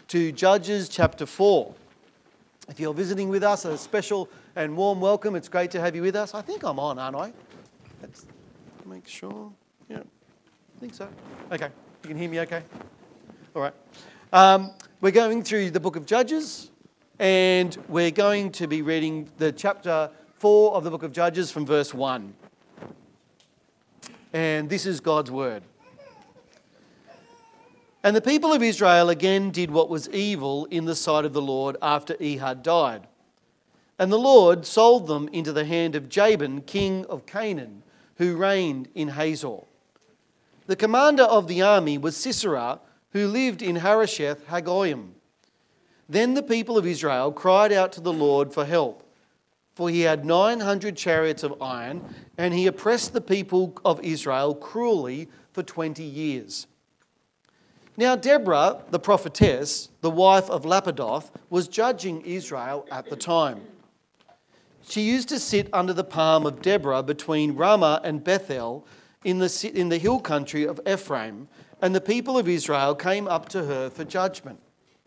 to Judges chapter 4. If you're visiting with us, a special and warm welcome. It's great to have you with us. I think I'm on, aren't I? Let's make sure. Yeah, I think so. Okay, you can hear me okay? All right. We're going through the book of Judges, and we're going to be reading the chapter 4 of the book of Judges from verse 1. And this is God's word. And the people of Israel again did what was evil in the sight of the Lord after Ehud died. And the Lord sold them into the hand of Jabin, king of Canaan, who reigned in Hazor. The commander of the army was Sisera, who lived in Harosheth Hagoyim. Then the people of Israel cried out to the Lord for help, for he had 900 chariots of iron, and he oppressed the people of Israel cruelly for 20 years. Now Deborah, the prophetess, the wife of Lapidoth, was judging Israel at the time. She used to sit under the palm of Deborah between Ramah and Bethel in the hill country of Ephraim, and the people of Israel came up to her for judgment.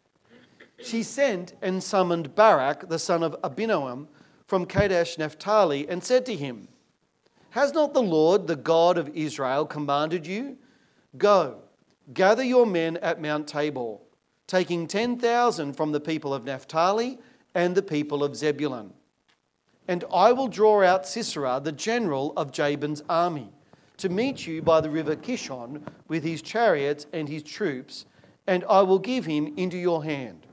She sent and summoned Barak, the son of Abinoam, from Kadesh Naphtali, and said to him, "Has not the Lord, the God of Israel, commanded you? Go, gather your men at Mount Tabor, taking 10,000 from the people of Naphtali and the people of Zebulun. And I will draw out Sisera, the general of Jabin's army, to meet you by the river Kishon with his chariots and his troops, and I will give him into your hand."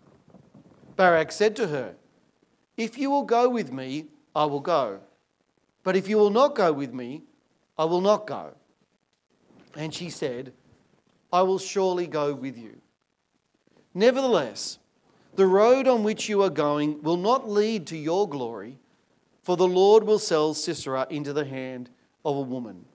Barak said to her, "If you will go with me, I will go. But if you will not go with me, I will not go." And she said, "I will surely go with you. Nevertheless, the road on which you are going will not lead to your glory, for the Lord will sell Sisera into the hand of a woman."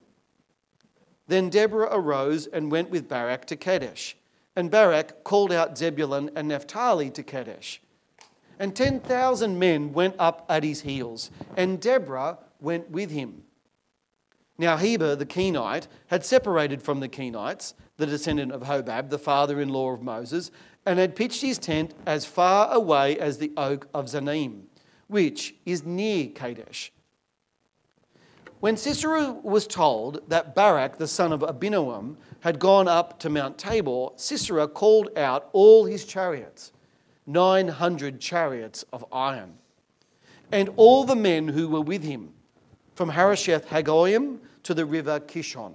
Then Deborah arose and went with Barak to Kadesh, and Barak called out Zebulun and Naphtali to Kadesh. And 10,000 men went up at his heels, and Deborah went with him. Now Heber the Kenite had separated from the Kenites, the descendant of Hobab, the father-in-law of Moses, and had pitched his tent as far away as the oak of Zanim, which is near Kadesh. When Sisera was told that Barak, the son of Abinoam, had gone up to Mount Tabor, Sisera called out all his chariots, 900 chariots of iron, and all the men who were with him, from Harosheth Hagoyim to the river Kishon.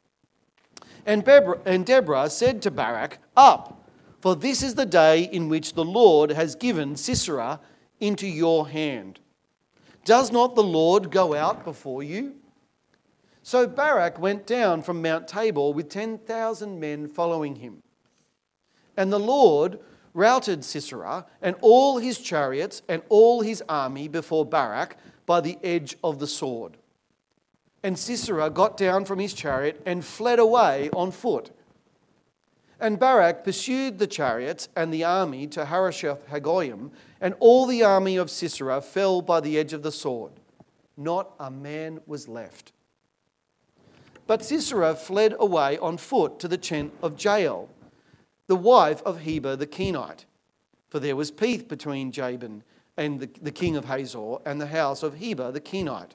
And Deborah said to Barak, "Up, for this is the day in which the Lord has given Sisera into your hand. Does not the Lord go out before you?" So Barak went down from Mount Tabor with 10,000 men following him. And the Lord routed Sisera and all his chariots and all his army before Barak by the edge of the sword. And Sisera got down from his chariot and fled away on foot. And Barak pursued the chariots and the army to Harosheth Hagoyim, and all the army of Sisera fell by the edge of the sword. Not a man was left. But Sisera fled away on foot to the tent of Jael, the wife of Heber the Kenite, for there was peace between Jabin and the king of Hazor and the house of Heber the Kenite.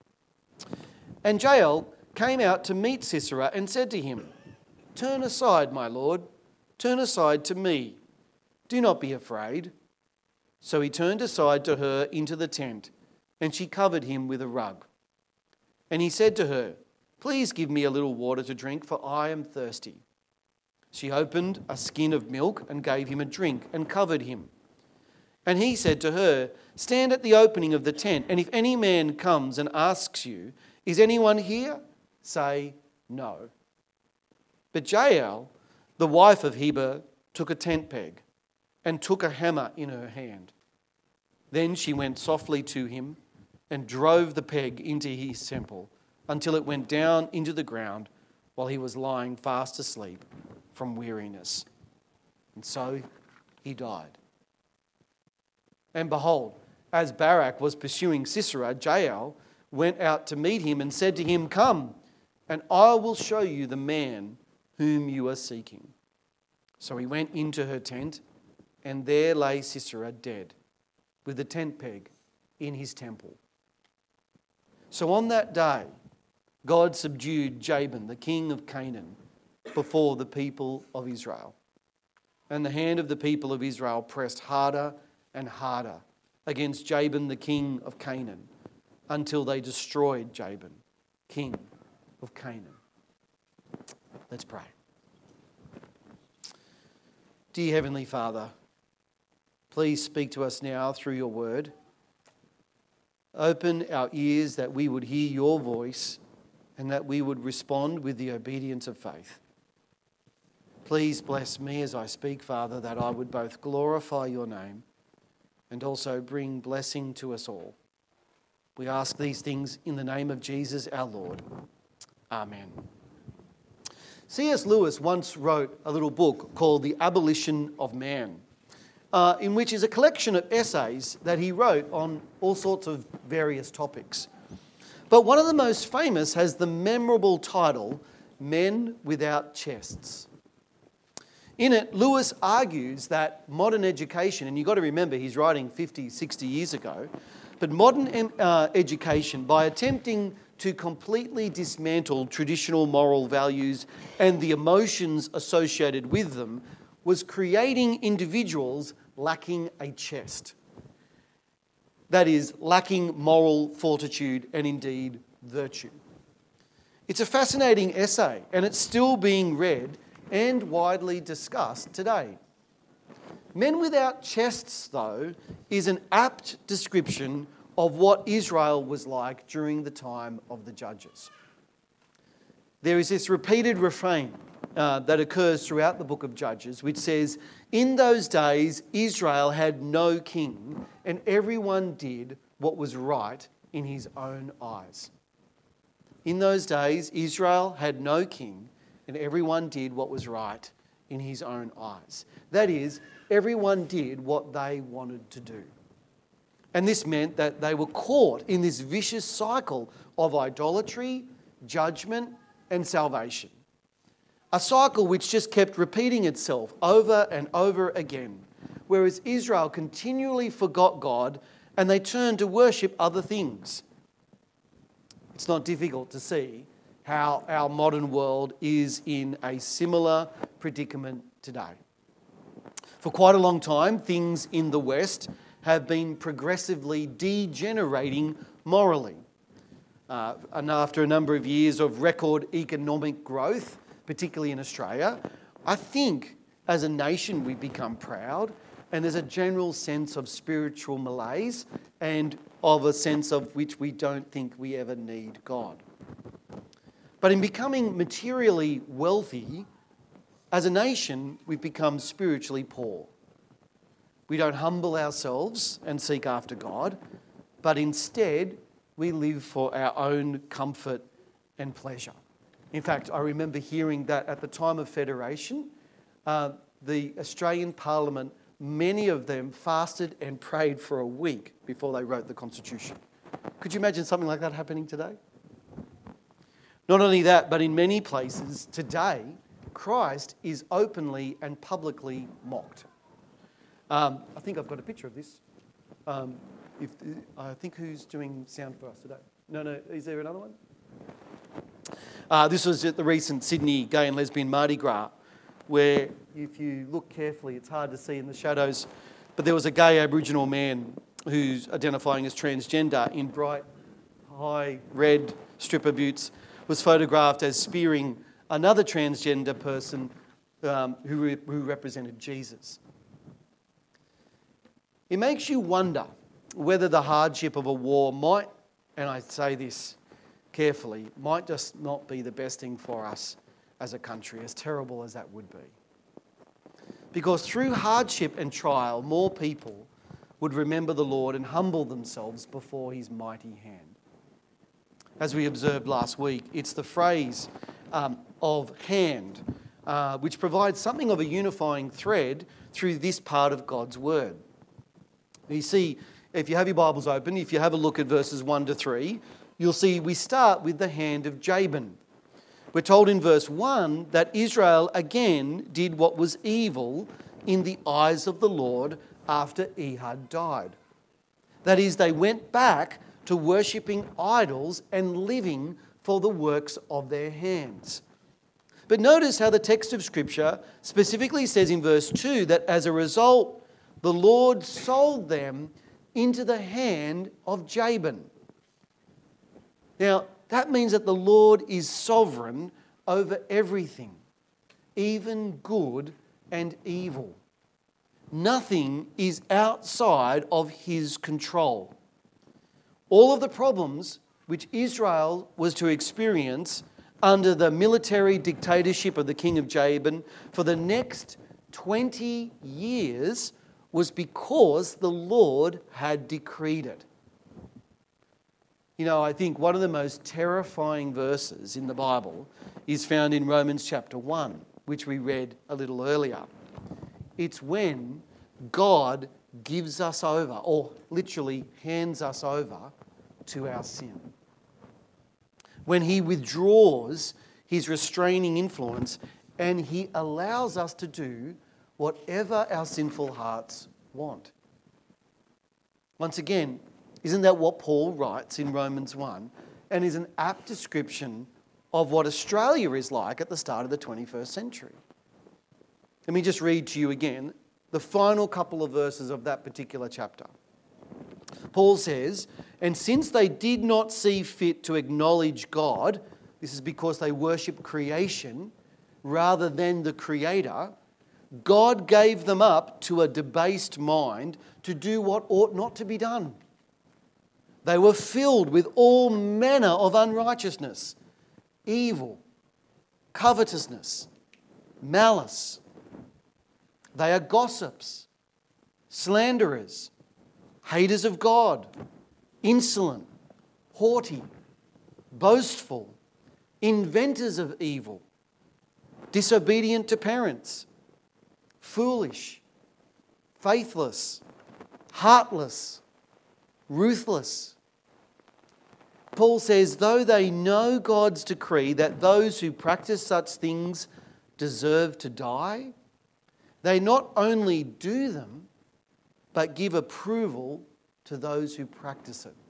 And Jael came out to meet Sisera and said to him, "Turn aside, my lord, turn aside to me. Do not be afraid." So he turned aside to her into the tent, and she covered him with a rug. And he said to her, "Please give me a little water to drink, for I am thirsty." She opened a skin of milk and gave him a drink and covered him. And he said to her, "Stand at the opening of the tent, and if any man comes and asks you, 'Is anyone here?' say, 'No.'" But Jael, the wife of Heber, took a tent peg and took a hammer in her hand. Then she went softly to him and drove the peg into his temple until it went down into the ground while he was lying fast asleep from weariness. And so he died. And behold, as Barak was pursuing Sisera, Jael went out to meet him and said to him, "Come, and I will show you the man whom you are seeking." So he went into her tent and there lay Sisera dead, with a tent peg in his temple. So on that day, God subdued Jabin, the king of Canaan, before the people of Israel. And the hand of the people of Israel pressed harder and harder against Jabin, the king of Canaan, until they destroyed Jabin, king of Canaan. Let's pray. Dear Heavenly Father, please speak to us now through your word. Open our ears that we would hear your voice and that we would respond with the obedience of faith. Please bless me as I speak, Father, that I would both glorify your name and also bring blessing to us all. We ask these things in the name of Jesus our Lord. Amen. C.S. Lewis once wrote a little book called The Abolition of Man, in which is a collection of essays that he wrote on all sorts of various topics. But one of the most famous has the memorable title, Men Without Chests. In it, Lewis argues that modern education, and you've got to remember he's writing 50, 60 years ago, but modern education, by attempting to completely dismantle traditional moral values and the emotions associated with them, was creating individuals lacking a chest. That is, lacking moral fortitude and indeed virtue. It's a fascinating essay, and it's still being read and widely discussed today. Men Without Chests, though, is an apt description of what Israel was like during the time of the Judges. There is this repeated refrain that occurs throughout the book of Judges, which says, "In those days Israel had no king, and everyone did what was right in his own eyes." In those days Israel had no king, and everyone did what was right in his own eyes. That is, everyone did what they wanted to do. And this meant that they were caught in this vicious cycle of idolatry, judgment, and salvation. A cycle which just kept repeating itself over and over again, whereas Israel continually forgot God and they turned to worship other things. It's not difficult to see how our modern world is in a similar predicament today. For quite a long time, things in the West have been progressively degenerating morally. And after a number of years of record economic growth, particularly in Australia, I think as a nation we've become proud, and there's a general sense of spiritual malaise and of a sense of which we don't think we ever need God. But in becoming materially wealthy, as a nation, we've become spiritually poor. We don't humble ourselves and seek after God, but instead we live for our own comfort and pleasure. In fact, I remember hearing that at the time of Federation, the Australian Parliament, many of them fasted and prayed for a week before they wrote the Constitution. Could you imagine something like that happening today? Not only that, but in many places today, Christ is openly and publicly mocked. I think I've got a picture of this. I think who's doing sound for us today? No, is there another one? This was at the recent Sydney Gay and Lesbian Mardi Gras, where if you look carefully, it's hard to see in the shadows, but there was a gay Aboriginal man who's identifying as transgender in bright, high red stripper boots, was photographed as spearing another transgender person who represented Jesus. It makes you wonder whether the hardship of a war might, and I say this carefully, might just not be the best thing for us as a country, as terrible as that would be. Because through hardship and trial, more people would remember the Lord and humble themselves before his mighty hand. As we observed last week, it's the phrase of hand which provides something of a unifying thread through this part of God's word. You see, if you have your Bibles open, if you have a look at verses 1 to 3, you'll see we start with the hand of Jabin. We're told in verse 1 that Israel again did what was evil in the eyes of the Lord after Ehud died. That is, they went back to worshipping idols and living for the works of their hands. But notice how the text of Scripture specifically says in verse 2 that as a result, the Lord sold them into the hand of Jabin. Now, that means that the Lord is sovereign over everything, even good and evil. Nothing is outside of his control. All of the problems which Israel was to experience under the military dictatorship of the king of Jabin for the next 20 years was because the Lord had decreed it. You know, I think one of the most terrifying verses in the Bible is found in Romans chapter 1, which we read a little earlier. It's when God gives us over, or literally hands us over, to our sin. When he withdraws his restraining influence and he allows us to do whatever our sinful hearts want. Once again, isn't that what Paul writes in Romans 1 and is an apt description of what Australia is like at the start of the 21st century? Let me just read to you again the final couple of verses of that particular chapter. Paul says, "And since they did not see fit to acknowledge God," this is because they worship creation rather than the Creator, "God gave them up to a debased mind to do what ought not to be done. They were filled with all manner of unrighteousness, evil, covetousness, malice. They are gossips, slanderers, haters of God, insolent, haughty, boastful, inventors of evil, disobedient to parents, foolish, faithless, heartless, ruthless." Paul says, though they know God's decree that those who practice such things deserve to die, they not only do them, but give approval to those who practice it.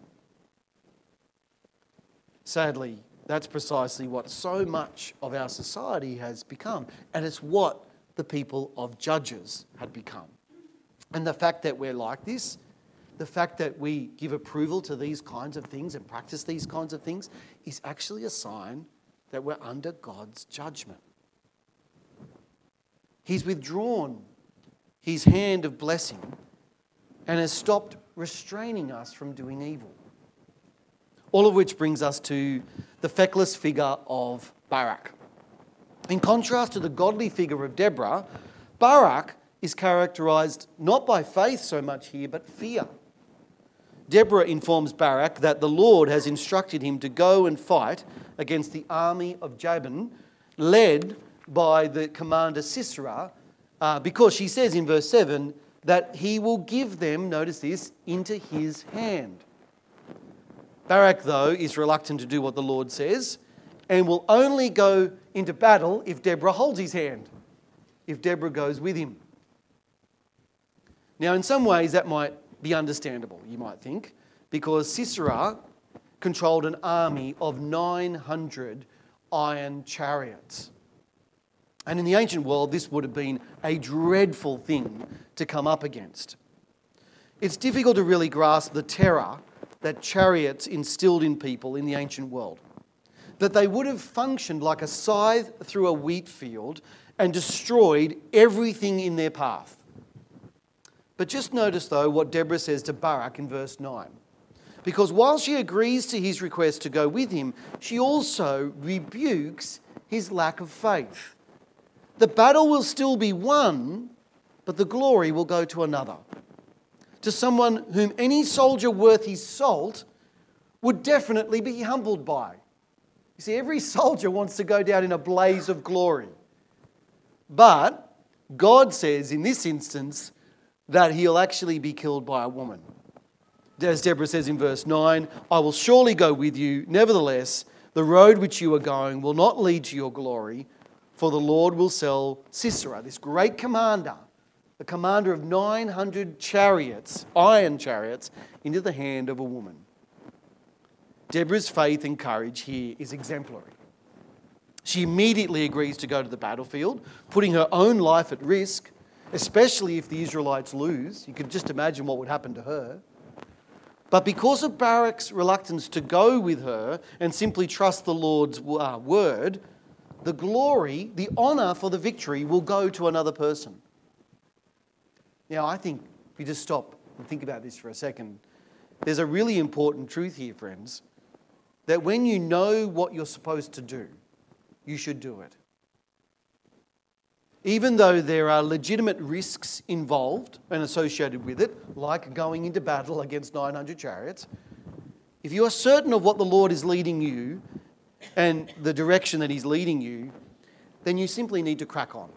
Sadly, that's precisely what so much of our society has become, and it's what the people of Judges had become. And the fact that we're like this, the fact that we give approval to these kinds of things and practice these kinds of things, is actually a sign that we're under God's judgment. He's withdrawn his hand of blessing and has stopped restraining us from doing evil. All of which brings us to the feckless figure of Barak. In contrast to the godly figure of Deborah, Barak is characterised not by faith so much here, but fear. Deborah informs Barak that the Lord has instructed him to go and fight against the army of Jabin, led by the commander Sisera, because she says in verse 7 that he will give them, notice this, into his hand. Barak, though, is reluctant to do what the Lord says and will only go into battle if Deborah holds his hand, if Deborah goes with him. Now, in some ways, that might be understandable, you might think, because Sisera controlled an army of 900 iron chariots. And in the ancient world, this would have been a dreadful thing to come up against. It's difficult to really grasp the terror that chariots instilled in people in the ancient world. That they would have functioned like a scythe through a wheat field and destroyed everything in their path. But just notice, though, what Deborah says to Barak in verse 9. Because while she agrees to his request to go with him, she also rebukes his lack of faith. The battle will still be won, but the glory will go to another. To someone whom any soldier worth his salt would definitely be humbled by. You see, every soldier wants to go down in a blaze of glory. But God says in this instance that he'll actually be killed by a woman. As Deborah says in verse 9, "I will surely go with you. Nevertheless, the road which you are going will not lead to your glory, for the Lord will sell Sisera," this great commander, the commander of 900 chariots, iron chariots, into the hand of a woman. Deborah's faith and courage here is exemplary. She immediately agrees to go to the battlefield, putting her own life at risk, especially if the Israelites lose. You can just imagine what would happen to her. But because of Barak's reluctance to go with her and simply trust the Lord's word, the glory, the honour for the victory will go to another person. Now, I think if you just stop and think about this for a second, there's a really important truth here, friends, that when you know what you're supposed to do, you should do it. Even though there are legitimate risks involved and associated with it, like going into battle against 900 chariots, if you are certain of what the Lord is leading you and the direction that He's leading you, then you simply need to crack on.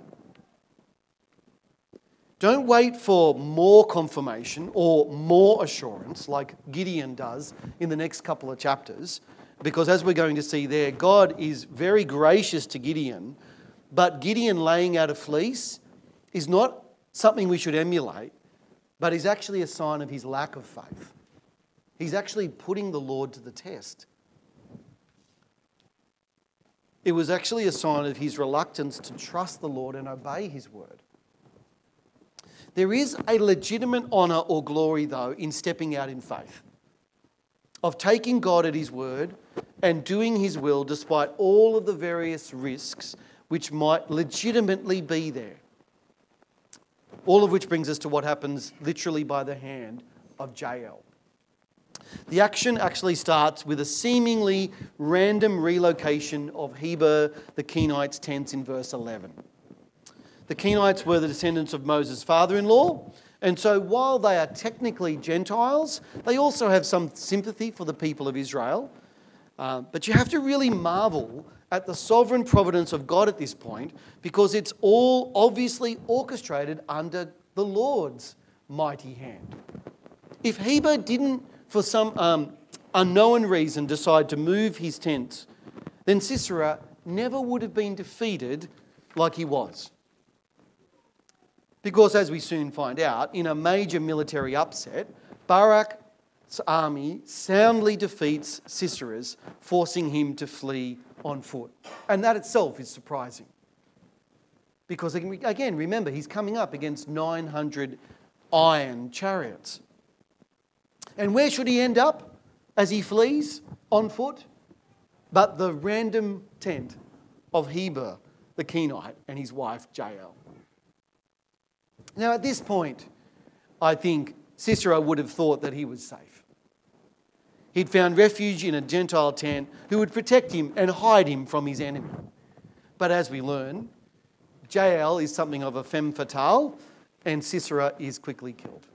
Don't wait for more confirmation or more assurance like Gideon does in the next couple of chapters, because as we're going to see there, God is very gracious to Gideon, but Gideon laying out a fleece is not something we should emulate, but is actually a sign of his lack of faith. He's actually putting the Lord to the test. It was actually a sign of his reluctance to trust the Lord and obey His word. There is a legitimate honour or glory, though, in stepping out in faith, of taking God at His word and doing His will despite all of the various risks which might legitimately be there. All of which brings us to what happens literally by the hand of Jael. The action actually starts with a seemingly random relocation of Heber the Kenites' tents in verse 11. The Kenites were the descendants of Moses' father-in-law, and so while they are technically Gentiles, they also have some sympathy for the people of Israel. But you have to really marvel at the sovereign providence of God at this point, because it's all obviously orchestrated under the Lord's mighty hand. If Heber didn't, for some unknown reason, decide to move his tents, then Sisera never would have been defeated like he was. Because as we soon find out, in a major military upset, Barak's army soundly defeats Sisera's, forcing him to flee on foot. And that itself is surprising. Because again, remember, he's coming up against 900 iron chariots. And where should he end up as he flees on foot? But the random tent of Heber the Kenite and his wife Jael. Now at this point, I think Sisera would have thought that he was safe. He'd found refuge in a Gentile tent who would protect him and hide him from his enemy. But as we learn, Jael is something of a femme fatale, and Sisera is quickly killed.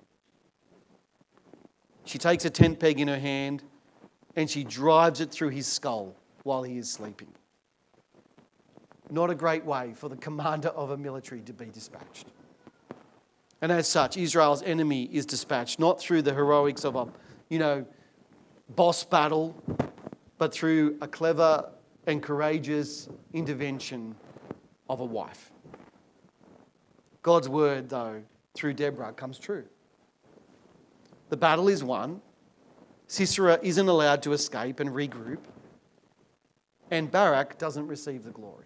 She takes a tent peg in her hand and she drives it through his skull while he is sleeping. Not a great way for the commander of a military to be dispatched. And as such, Israel's enemy is dispatched not through the heroics of a, boss battle, but through a clever and courageous intervention of a wife. God's word, though, through Deborah comes true. The battle is won. Sisera isn't allowed to escape and regroup. And Barak doesn't receive the glory.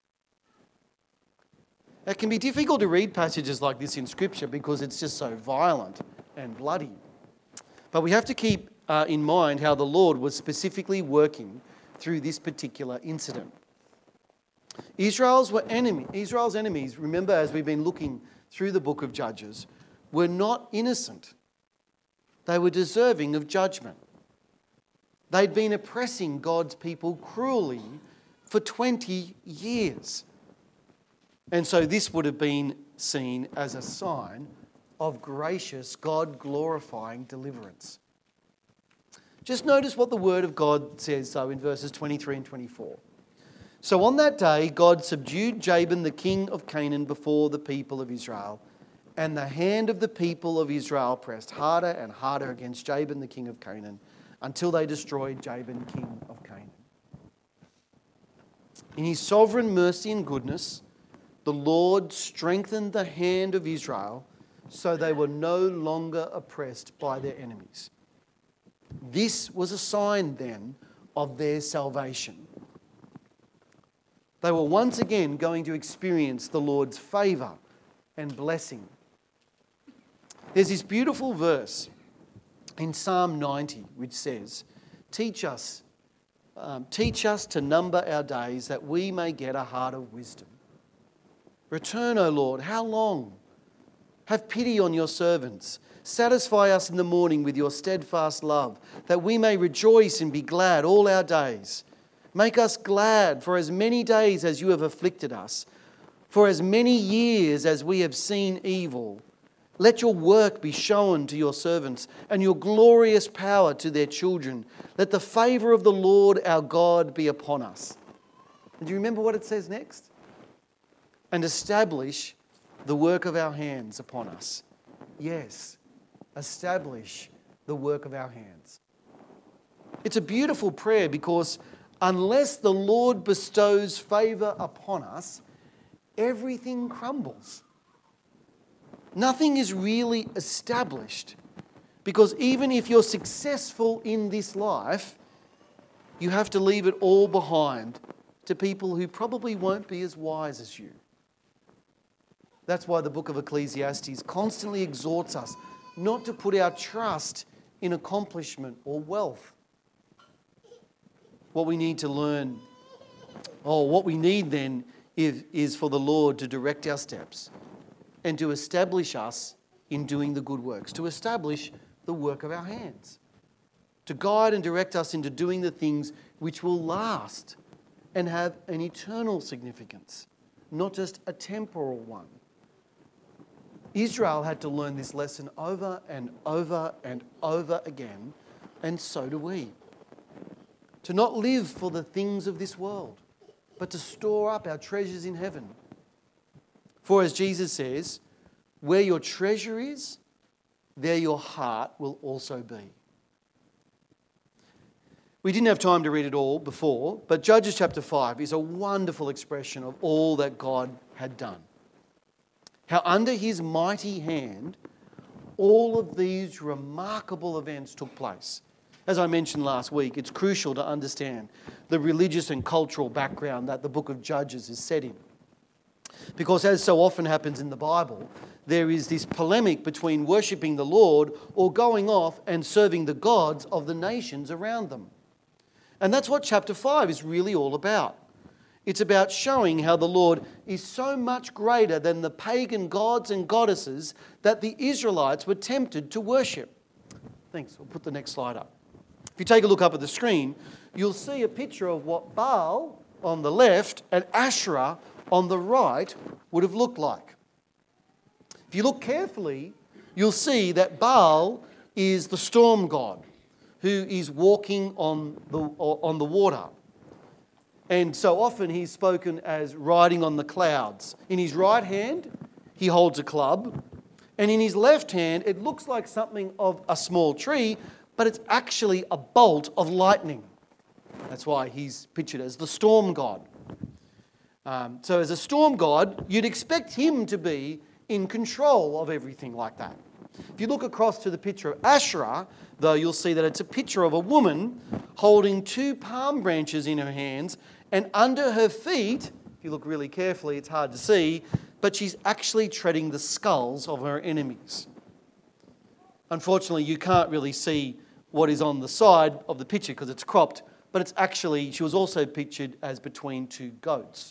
It can be difficult to read passages like this in Scripture because it's just so violent and bloody. But we have to keep in mind how the Lord was specifically working through this particular incident. Israel's enemies, remember as we've been looking through the book of Judges, were not innocent. They were deserving of judgment. They'd been oppressing God's people cruelly for 20 years. And so this would have been seen as a sign of gracious, God-glorifying deliverance. Just notice what the Word of God says, though, in verses 23 and 24. So on that day, God subdued Jabin, the king of Canaan, before the people of Israel. And the hand of the people of Israel pressed harder and harder against Jabin, the king of Canaan, until they destroyed Jabin, king of Canaan. In his sovereign mercy and goodness, the Lord strengthened the hand of Israel so they were no longer oppressed by their enemies. This was a sign then of their salvation. They were once again going to experience the Lord's favour and blessing. There's this beautiful verse in Psalm 90 which says, Teach us to number our days that we may get a heart of wisdom. Return, O Lord, how long? Have pity on your servants. Satisfy us in the morning with your steadfast love, that we may rejoice and be glad all our days. Make us glad for as many days as you have afflicted us, for as many years as we have seen evil. Let your work be shown to your servants, and your glorious power to their children. Let the favour of the Lord our God be upon us. And do you remember what it says next? And establish the work of our hands upon us. Yes, establish the work of our hands. It's a beautiful prayer because unless the Lord bestows favour upon us, everything crumbles. Nothing is really established because even if you're successful in this life, you have to leave it all behind to people who probably won't be as wise as you. That's why the book of Ecclesiastes constantly exhorts us not to put our trust in accomplishment or wealth. What we need to learn, what we need then is for the Lord to direct our steps and to establish us in doing the good works, to establish the work of our hands, to guide and direct us into doing the things which will last and have an eternal significance, not just a temporal one. Israel had to learn this lesson over and over and over again, and so do we. To not live for the things of this world, but to store up our treasures in heaven. For as Jesus says, where your treasure is, there your heart will also be. We didn't have time to read it all before, but Judges chapter 5 is a wonderful expression of all that God had done. How under his mighty hand, all of these remarkable events took place. As I mentioned last week, it's crucial to understand the religious and cultural background that the book of Judges is set in. Because as so often happens in the Bible, there is this polemic between worshipping the Lord or going off and serving the gods of the nations around them. And that's what chapter 5 is really all about. It's about showing how the Lord is so much greater than the pagan gods and goddesses that the Israelites were tempted to worship. Thanks. We'll put the next slide up. If you take a look up at the screen, you'll see a picture of what Baal on the left and Asherah on the right would have looked like. If you look carefully, you'll see that Baal is the storm god who is walking on the water. And so often he's spoken as riding on the clouds. In his right hand, he holds a club. And in his left hand, it looks like something of a small tree, but it's actually a bolt of lightning. That's why he's pictured as the storm god. So as a storm god, you'd expect him to be in control of everything like that. If you look across to the picture of Asherah, though, you'll see that it's a picture of a woman holding 2 palm branches in her hands, and under her feet, if you look really carefully, it's hard to see, but she's actually treading the skulls of her enemies. Unfortunately, you can't really see what is on the side of the picture because it's cropped, but it's actually, she was also pictured as between 2 goats.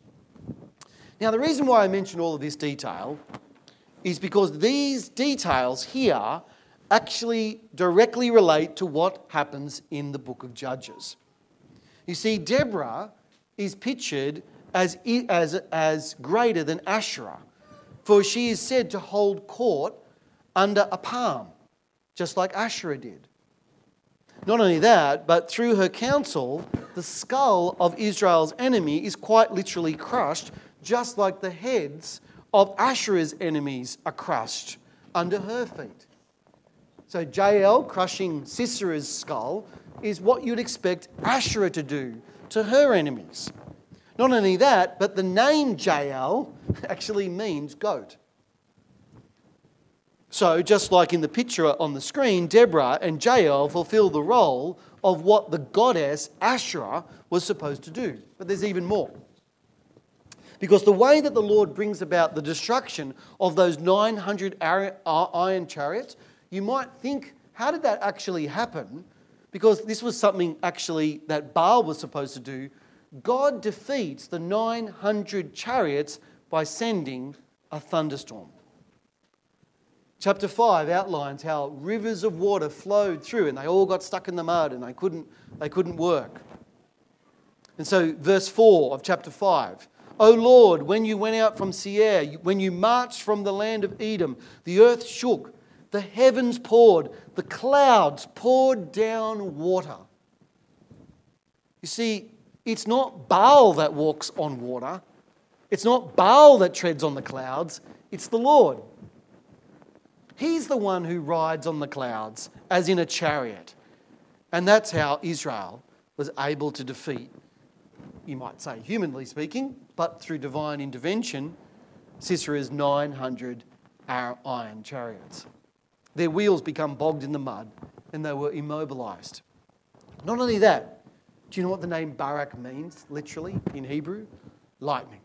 Now, the reason why I mention all of this detail is because these details here actually directly relate to what happens in the book of Judges. You see, Deborah is pictured as greater than Asherah, for she is said to hold court under a palm, just like Asherah did. Not only that, but through her counsel, the skull of Israel's enemy is quite literally crushed, just like the heads of Asherah's enemies are crushed under her feet. So Jael crushing Sisera's skull is what you'd expect Asherah to do to her enemies. Not only that, but the name Jael actually means goat. So, just like in the picture on the screen, Deborah and Jael fulfill the role of what the goddess Asherah was supposed to do. But there's even more. Because the way that the Lord brings about the destruction of those 900 iron chariots, you might think, how did that actually happen? Because this was something actually that Baal was supposed to do. God defeats the 900 chariots by sending a thunderstorm. Chapter 5 outlines how rivers of water flowed through and they all got stuck in the mud and they couldn't work. And so verse 4 of chapter 5, O Lord, when you went out from Seir, when you marched from the land of Edom, the earth shook, the heavens poured, the clouds poured down water. You see, it's not Baal that walks on water. It's not Baal that treads on the clouds. It's the Lord. He's the one who rides on the clouds, as in a chariot. And that's how Israel was able to defeat, you might say, humanly speaking, but through divine intervention, Sisera's 900 iron chariots. Their wheels become bogged in the mud and they were immobilized. Not only that, do you know what the name Barak means, literally, in Hebrew? Lightning.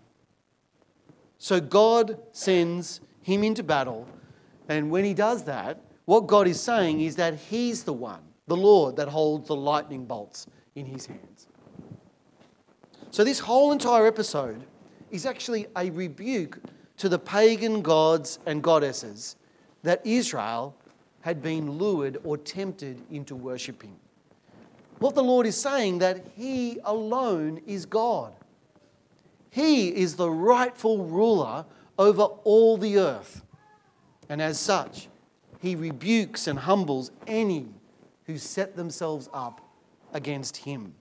So God sends him into battle, and when he does that, what God is saying is that he's the one, the Lord, that holds the lightning bolts in his hands. So this whole entire episode is actually a rebuke to the pagan gods and goddesses that Israel had been lured or tempted into worshipping. What the Lord is saying, that he alone is God. He is the rightful ruler over all the earth. And as such, he rebukes and humbles any who set themselves up against him.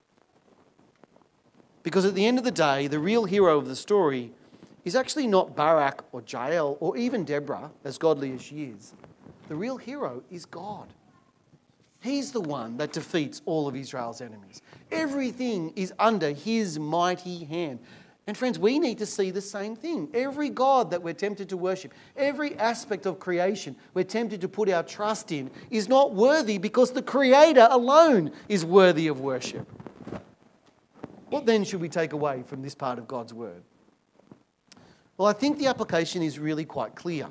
Because at the end of the day, the real hero of the story is actually not Barak or Jael or even Deborah, as godly as she is. The real hero is God. He's the one that defeats all of Israel's enemies. Everything is under his mighty hand. And friends, we need to see the same thing. Every God that we're tempted to worship, every aspect of creation we're tempted to put our trust in is not worthy because the Creator alone is worthy of worship. What then should we take away from this part of God's word? Well, I think the application is really quite clear.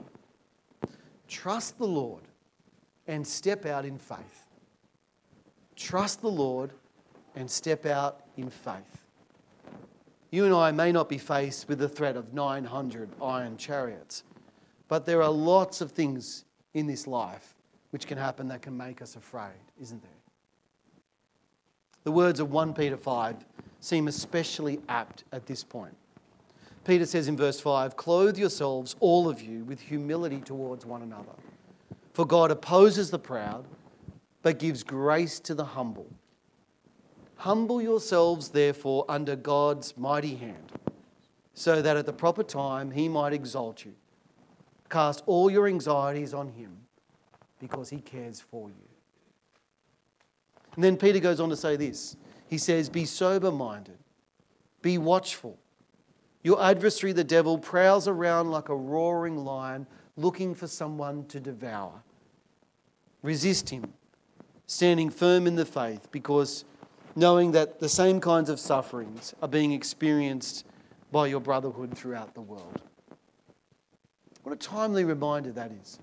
Trust the Lord and step out in faith. Trust the Lord and step out in faith. You and I may not be faced with the threat of 900 iron chariots, but there are lots of things in this life which can happen that can make us afraid, isn't there? The words of 1 Peter 5 seem especially apt at this point. Peter says in verse 5, "Clothe yourselves, all of you, with humility towards one another. For God opposes the proud, but gives grace to the humble. Humble yourselves, therefore, under God's mighty hand, so that at the proper time he might exalt you. Cast all your anxieties on him, because he cares for you." And then Peter goes on to say this. He says, "Be sober-minded, be watchful. Your adversary, the devil, prowls around like a roaring lion, looking for someone to devour. Resist him, standing firm in the faith, because knowing that the same kinds of sufferings are being experienced by your brotherhood throughout the world." What a timely reminder that is.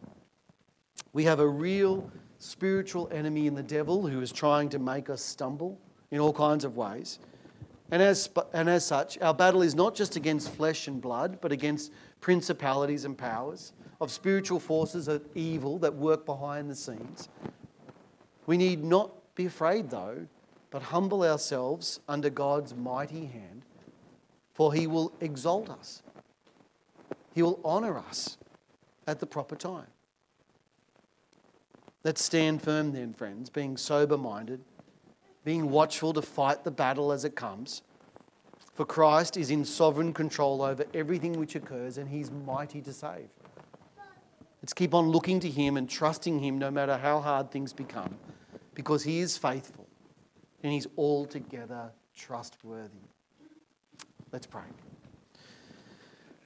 We have a real spiritual enemy in the devil who is trying to make us stumble in all kinds of ways. And as such, our battle is not just against flesh and blood, but against principalities and powers, of spiritual forces of evil that work behind the scenes. We need not be afraid, though, but humble ourselves under God's mighty hand, for he will exalt us. He will honour us at the proper time. Let's stand firm then, friends, being sober-minded, being watchful to fight the battle as it comes. For Christ is in sovereign control over everything which occurs, and he's mighty to save. Let's keep on looking to him and trusting him no matter how hard things become, because he is faithful and he's altogether trustworthy. Let's pray.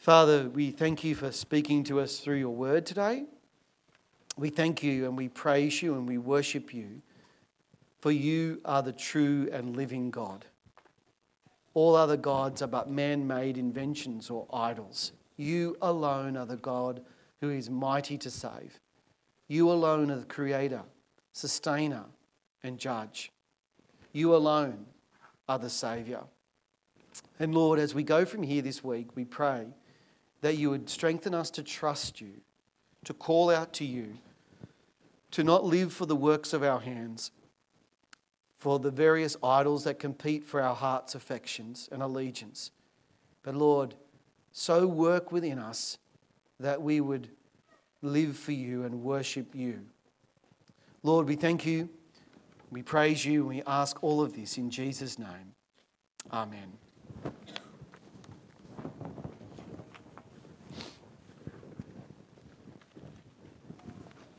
Father, we thank you for speaking to us through your word today. We thank you and we praise you and we worship you, for you are the true and living God. All other gods are but man-made inventions or idols. You alone are the God who is mighty to save. You alone are the creator, sustainer, and judge. You alone are the Saviour. And Lord, as we go from here this week, we pray that you would strengthen us to trust you, to call out to you, to not live for the works of our hands, for the various idols that compete for our heart's affections and allegiance. But Lord, so work within us that we would live for you and worship you. Lord, we thank you, we praise you, and we ask all of this in Jesus' name. Amen.